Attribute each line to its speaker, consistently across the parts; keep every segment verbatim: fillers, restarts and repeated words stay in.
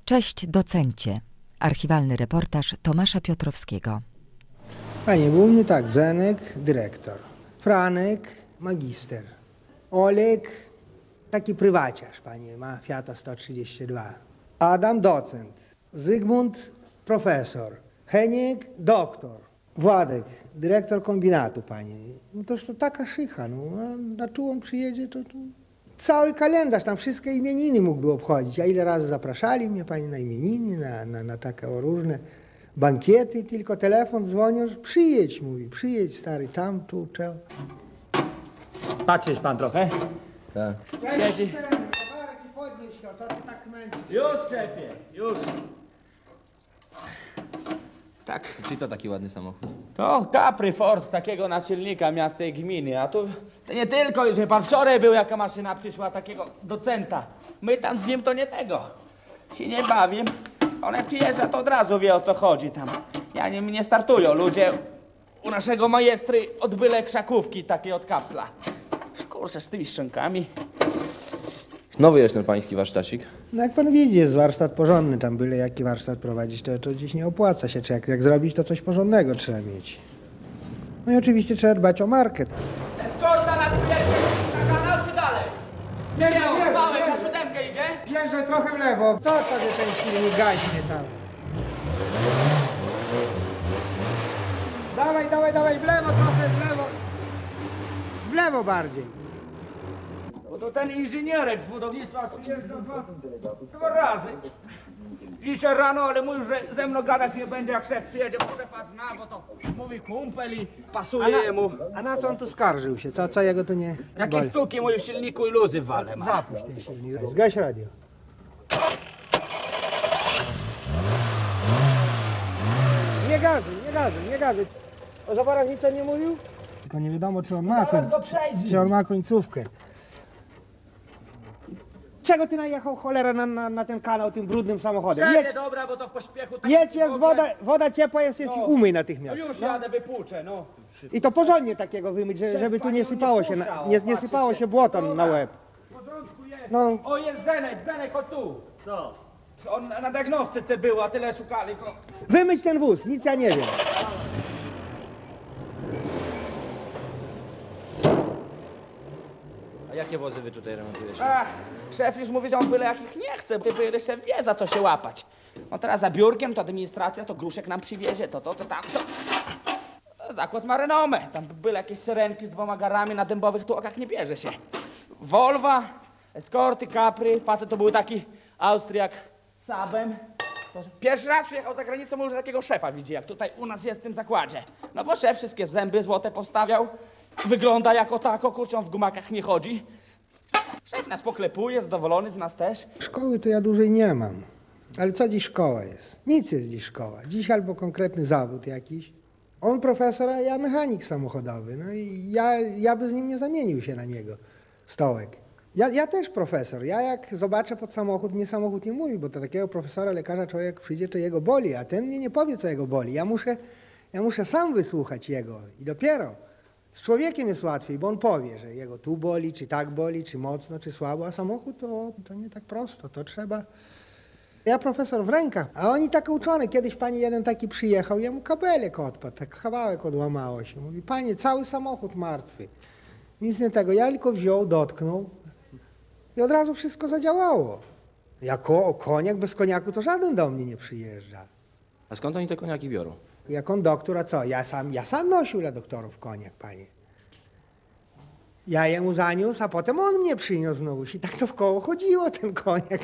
Speaker 1: Cześć docencie. Archiwalny reportaż Tomasza Piotrowskiego.
Speaker 2: Panie, był u mnie tak, Zenek, dyrektor, Franek, magister, Olek, taki prywaciarz, panie, ma Fiata sto trzydzieści dwa, Adam, docent, Zygmunt, profesor, Heniek, doktor, Władek, dyrektor kombinatu, panie. No toż to taka szycha, no, a na czułą przyjedzie, to, to cały kalendarz, tam wszystkie imieniny mógłby obchodzić. A ile razy zapraszali mnie, panie, na imieniny, na, na, na takie o różne bankiety, tylko telefon dzwonił, że przyjedź, mówi, przyjedź stary, tam, tu, czego.
Speaker 3: Patrzysz pan trochę?
Speaker 4: Tak.
Speaker 3: Siedzi.
Speaker 2: Towarek i podnieś to, co ty tak męczysz?
Speaker 3: Już, szefie, już. Tak.
Speaker 4: Czyli to taki ładny samochód?
Speaker 3: To Capri Ford, takiego naczelnika miasta i gminy, a tu to nie tylko, że pan wczoraj był, jaka maszyna przyszła, takiego docenta. My tam z nim to nie tego. Się nie bawię. On przyjeżdża, to od razu wie, o co chodzi tam. Ja nie, nie startują ludzie u naszego majestry od byle krzakówki, takiej od kapsla. Kurczę, z tymi szczękami.
Speaker 4: Nowy jest ten pański warsztacik.
Speaker 2: No jak pan widzi, jest warsztat porządny, tam byle jaki warsztat prowadzić, to, to dziś nie opłaca się, czy jak, jak zrobić, to coś porządnego trzeba mieć. No i oczywiście trzeba dbać o market.
Speaker 3: Eskorta na trzydzieści, na kanał czy dalej?
Speaker 2: Nie, nie, nie,
Speaker 3: Małek
Speaker 2: nie.
Speaker 3: na siódemkę idzie?
Speaker 2: Jeżdżę trochę w lewo, co to, że ten silnik gaśnie tam? Dawaj, dawaj, dawaj, w lewo trochę, w lewo. W lewo bardziej.
Speaker 3: Bo to ten inżynierek z budownictwa przyjeżdża dwa, dwa razy. Dzisiaj rano, ale mówił, że ze mną gadać nie będzie, jak szef przyjedzie, bo szefa zna, bo to mówi kumpel i pasuje jemu.
Speaker 2: A na co on tu skarżył się? Co, co jego tu nie
Speaker 3: Jakie
Speaker 2: boli?
Speaker 3: stuki mój w silniku i luzy wale ma.
Speaker 2: Zapuść ten silnik, zgaś radio. Nie gazuj, nie gazuj, nie gazuj. O zaworach nic on nie mówił? Tylko nie wiadomo, czy on ma, koń...
Speaker 3: Zaraz go przejdzie.
Speaker 2: czy on ma końcówkę. Czego ty najechał, cholera, na, na, na ten kanał tym brudnym samochodem?
Speaker 3: Przejdzie,
Speaker 2: Jedź,
Speaker 3: dobra, bo to w pośpiechu... tak
Speaker 2: jedź
Speaker 3: w
Speaker 2: jest
Speaker 3: ogóle-
Speaker 2: woda, woda ciepła jest, jest i
Speaker 3: No.
Speaker 2: umyj
Speaker 3: No
Speaker 2: natychmiast.
Speaker 3: już
Speaker 2: No.
Speaker 3: jadę, wypłuczę, no.
Speaker 2: I to porządnie takiego wymyć, że,
Speaker 3: Szef,
Speaker 2: żeby tu
Speaker 3: panią
Speaker 2: nie
Speaker 3: nie
Speaker 2: sypało się, na,
Speaker 3: puszczał,
Speaker 2: nie, nie
Speaker 3: patrzy
Speaker 2: sypało
Speaker 3: się.
Speaker 2: się błoto na
Speaker 3: Dobra.
Speaker 2: łeb.
Speaker 3: W porządku jest.
Speaker 2: No.
Speaker 3: O, jest Zenek, Zenek, chodź tu. Co? On na diagnostyce był, a tyle szukali go.
Speaker 2: Wymyć ten wóz, nic ja nie wiem.
Speaker 4: A jakie wozy wy tutaj remontujecie?
Speaker 3: Ach, szef już mówi, że on byle jakich nie chce, bo byle szef wie, za co się łapać. No teraz za biurkiem to administracja, to Gruszek nam przywiezie, to to, to tamto. Zakład ma renomę, tam byle jakieś syrenki z dwoma garami na dębowych tłokach nie bierze się. Volva, Escorty, Capri, facet to był taki Austriak z Saabem. To pierwszy raz przyjechał za granicą, mówił, że takiego szefa widzi, jak tutaj u nas jest w tym zakładzie. No bo szef wszystkie zęby złote powstawiał, wygląda jako tako, kurczę, on w gumakach nie chodzi. Szef nas poklepuje, zadowolony z nas też.
Speaker 2: Szkoły to ja dłużej nie mam. Ale co dziś szkoła jest? Nic jest dziś szkoła. Dziś albo konkretny zawód jakiś. On profesor, a ja mechanik samochodowy. No i ja, ja by z nim nie zamienił się na niego. Stołek. Ja, ja też profesor. Ja jak zobaczę pod samochód, mnie samochód nie mówi, bo to takiego profesora, lekarza człowiek przyjdzie, to jego boli, a ten mnie nie powie, co jego boli. Ja muszę, ja muszę sam wysłuchać jego i dopiero. Z człowiekiem jest łatwiej, bo on powie, że jego tu boli, czy tak boli, czy mocno, czy słabo, a samochód to, to nie tak prosto, to trzeba... Ja profesor w rękach, a oni tak uczone. Kiedyś pani jeden taki przyjechał, jemu kabelek odpadł, tak kawałek odłamało się. Mówi, panie, cały samochód martwy. Nic nie tego, ja tylko wziął, dotknął i od razu wszystko zadziałało. Jako koniak, bez koniaku to żaden do mnie nie przyjeżdża.
Speaker 4: A skąd oni te koniaki biorą?
Speaker 2: Jak on doktor, a co? Ja sam, ja sam nosił dla doktorów koniak, panie. Ja jemu zaniósł, a potem on mnie przyniósł znowu. I tak to w koło chodziło, ten koniak.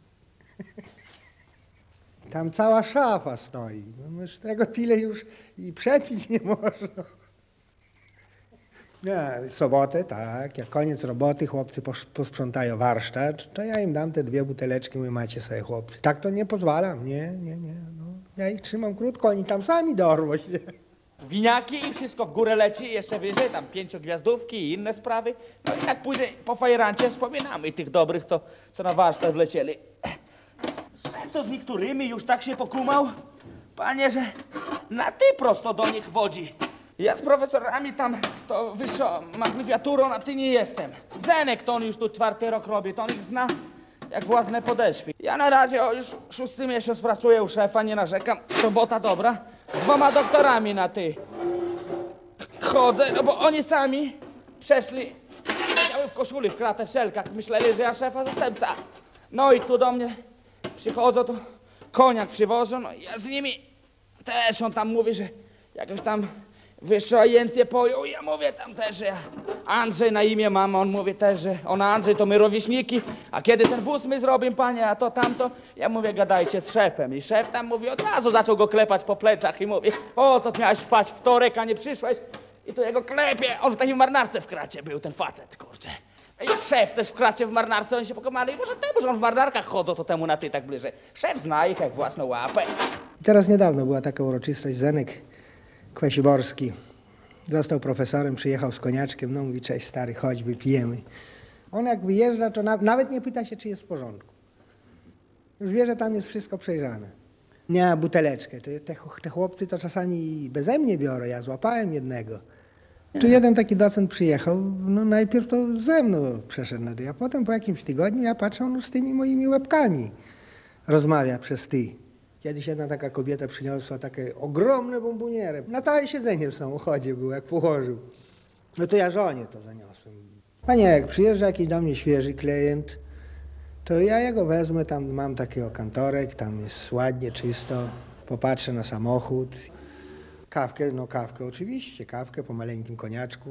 Speaker 2: Tam cała szafa stoi. No już tego tyle już i przepić nie można. Ja, w sobotę, tak, jak koniec roboty, chłopcy posz- posprzątają warsztat, to ja im dam te dwie buteleczki, mówię, macie sobie chłopcy. Tak to nie pozwalam, nie, nie, nie. No. Ja ich trzymam krótko, oni tam sami dorwą się.
Speaker 3: Winiaki i wszystko w górę leci, jeszcze wyżej, tam pięciogwiazdówki i inne sprawy. No i tak później po fajerancie wspominamy tych dobrych, co, co na warsztat wlecieli. Szef to z niektórymi już tak się pokumał, panie, że na ty prosto do nich wodzi. Ja z profesorami tam z to wyższą magnifiaturą, a ty nie jestem. Zenek to on już tu czwarty rok robi, to on ich zna jak własne podeszwy. Ja na razie o, już szósty miesiąc pracuję u szefa, nie narzekam. Robota dobra. Z dwoma doktorami na ty. Chodzę, no bo oni sami przeszli, miały w koszuli, w kratę, w szelkach. Myśleli, że ja szefa zastępca. No i tu do mnie przychodzą, to koniak przywożą, no i ja z nimi też, on tam mówi, że jakoś tam wyższą ajencję pojął. Ja mówię tam też, że ja Andrzej na imię mam, on mówi też, że on Andrzej, to my rówieśniki, a kiedy ten wóz my zrobimy, panie, a to tamto, ja mówię, gadajcie z szefem. I szef tam mówi, od razu zaczął go klepać po plecach i mówi, o, to miałeś spać wtorek, a nie przyszłeś. I tu jego klepie, on w takiej marynarce w kracie był, ten facet, kurczę. I szef też w kracie w marynarce, oni się pokomali, może temu, że on w marynarkach chodzą, to temu na ty tak bliżej. Szef zna ich jak własną łapę.
Speaker 2: I teraz niedawno była taka uroczystość, Zenek Kwesiborski został profesorem, przyjechał z koniaczkiem, no mówi, cześć stary, chodź, wypijemy. On jak wyjeżdża, to na, nawet nie pyta się, czy jest w porządku. Już wie, że tam jest wszystko przejrzane. Nie, buteleczkę, to te, te chłopcy to czasami beze mnie biorą, ja złapałem jednego. Tu jeden taki docent przyjechał, no najpierw to ze mną przeszedł na ty, a potem po jakimś tygodniu ja patrzę, on z tymi moimi łebkami rozmawia przez ty. Kiedyś jedna taka kobieta przyniosła takie ogromne bombonierę. Na całe siedzenie w samochodzie był, jak położył. No to ja żonie to zaniosłem. Panie, jak przyjeżdża jakiś do mnie świeży klient, to ja jego wezmę, tam mam takiego kantorek, tam jest ładnie, czysto, popatrzę na samochód. Kawkę, no kawkę oczywiście, kawkę po maleńkim koniaczku.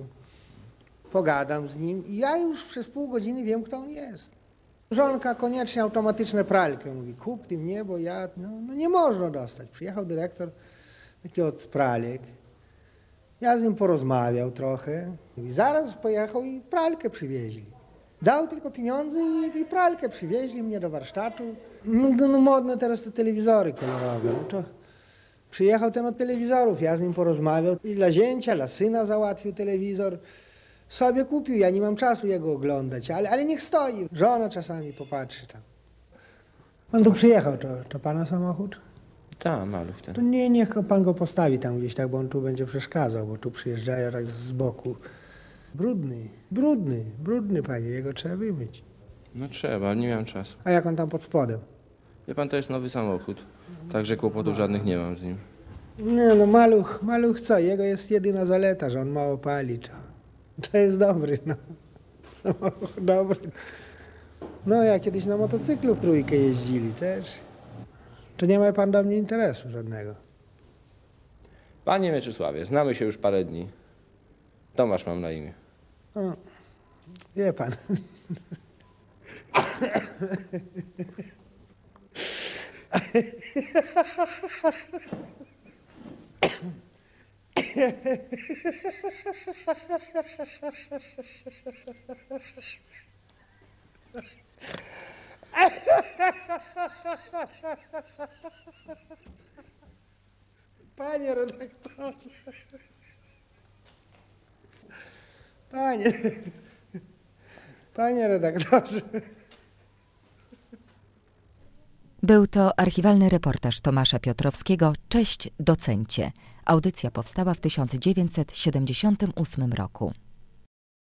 Speaker 2: Pogadam z nim i ja już przez pół godziny wiem, kto on jest. Żonka koniecznie automatyczne pralkę. Mówi, kup ty mnie, bo ja, no, no nie można dostać. Przyjechał dyrektor taki od pralek. Ja z nim porozmawiał trochę. I zaraz pojechał i pralkę przywieźli. Dał tylko pieniądze i, i pralkę przywieźli mnie do warsztatu. No, no modne teraz te telewizory kolorowe. No to przyjechał ten od telewizorów, ja z nim porozmawiał. I dla zięcia, dla syna załatwił telewizor. Sobie kupił, ja nie mam czasu jego oglądać, ale, ale niech stoi. Żona czasami popatrzy tam. Pan tu przyjechał, to, to pana samochód?
Speaker 4: Ta, maluch ten.
Speaker 2: To nie, niech pan go postawi tam gdzieś tak, bo on tu będzie przeszkadzał, bo tu przyjeżdżają tak z boku. Brudny, brudny, brudny panie, jego trzeba wymyć.
Speaker 4: No trzeba, ale nie miałem czasu.
Speaker 2: A jak on tam pod spodem?
Speaker 4: Wie pan, to jest nowy samochód, także kłopotów żadnych nie mam z nim.
Speaker 2: Nie no, maluch, maluch co, jego jest jedyna zaleta, że on mało pali, to, to jest dobry, no. Samochód dobry. No ja kiedyś na motocyklu w trójkę jeździli też. To nie ma pan do mnie interesu żadnego.
Speaker 4: Panie Mieczysławie, znamy się już parę dni. Tomasz mam na imię.
Speaker 2: O, wie pan. Panie redaktorze. Panie. Panie redaktorze.
Speaker 1: Był to archiwalny reportaż Tomasza Piotrowskiego „Cześć docencie”. Audycja powstała w tysiąc dziewięćset siedemdziesiątym ósmym roku.